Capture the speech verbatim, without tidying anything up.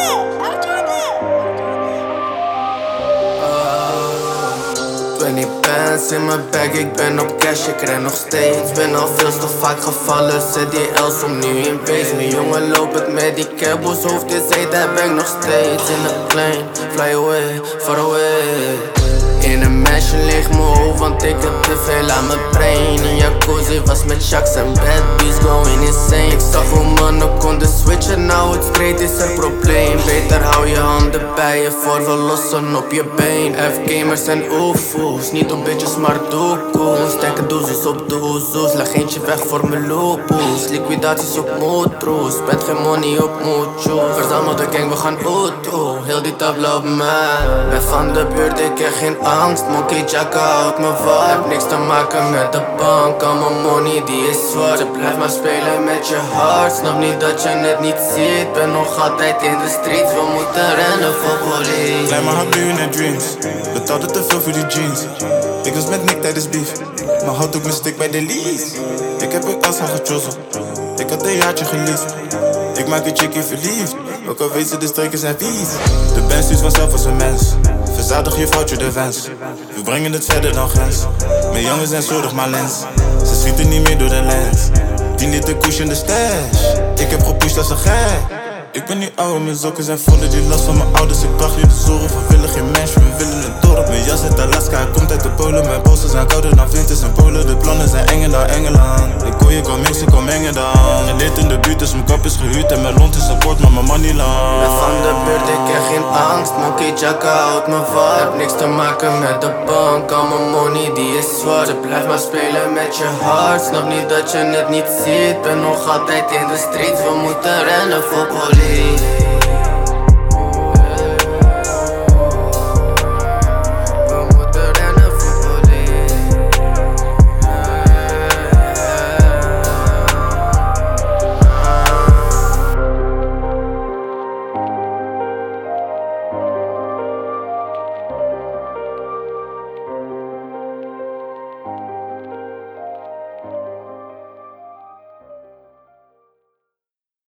twintig bands in mijn bag, ik ben op cash, ik ren nog steeds. Ben al veel te vaak gevallen, zet die Els om nu in base. Mijn jongen loopt het met die cabo's, hoofd is heet, hij bangt nog steeds. In de plane, fly away, far away. In een mansion ligt mijn hoofd, want ik heb te veel aan mijn brain. In jacuzzi was met Shaqs en bad beats going insane. Ik zag hoe mannen konden switchen, nou het straight is er probleem. Beter hou je handen bij je voor we lossen op je been. F-gamers en oefoes, niet op bitches maar doekoes. Stekken doezes op doezoes, leg eentje weg voor mijn loophoes. Liquidaties op moedroes, spend geen money op moedjoes. Verzamel de gang, we gaan auto, heel die tabla op mij. Ben van de buurt, ik heb geen angst, monkey jacka houdt me warm. Heb niks te maken met de bank, al mijn money die is zwart. Je blijft maar spelen met je hart, snap niet dat je het niet ziet. Ben nog altijd in de streets, we moeten rennen voor police. Klein maar had billionaire dreams, betaalde te veel voor die jeans. Ik was met Nick tijdens beef, maar had ook mijn stick bij de lease. Ik heb ook als aan gechossen, ik had een jaartje geleefd. Ik maak een chickie verliefd, ook al weet ze de streken zijn vies. De band stuurt vanzelf als een mens, verzadig je foutje de wens. We brengen het verder dan grens, mijn jongens zijn zorg maar lens. Ze schieten niet meer door de lens, tien liter koers in de stash. Ik heb gepusht als een gek. Ik ben nu ouder, mijn sokken zijn voller, die last van mijn ouders. Ik bracht jullie zorgen, we willen geen mansion, we willen een dorp. Mijn jas uit Alaska, hij komt uit de polen. Mijn posten zijn kouder dan winters en polen. De plannen zijn enger dan Engeland. Ik hoor je kan mixen, kom mengen dan. Je leert in de buurt, dus mijn kap is gehuurd. En mijn lont is een kort, maar mijn money lang. Ben van de buurt, ik heb geen angst, monkey jacka houdt me warm. Heb niks te maken met de bank, al mijn money die is zwart. Je blijft maar spelen met je hart, snap niet dat je het niet ziet. Ben nog altijd in de streets, we moeten rennen voor police.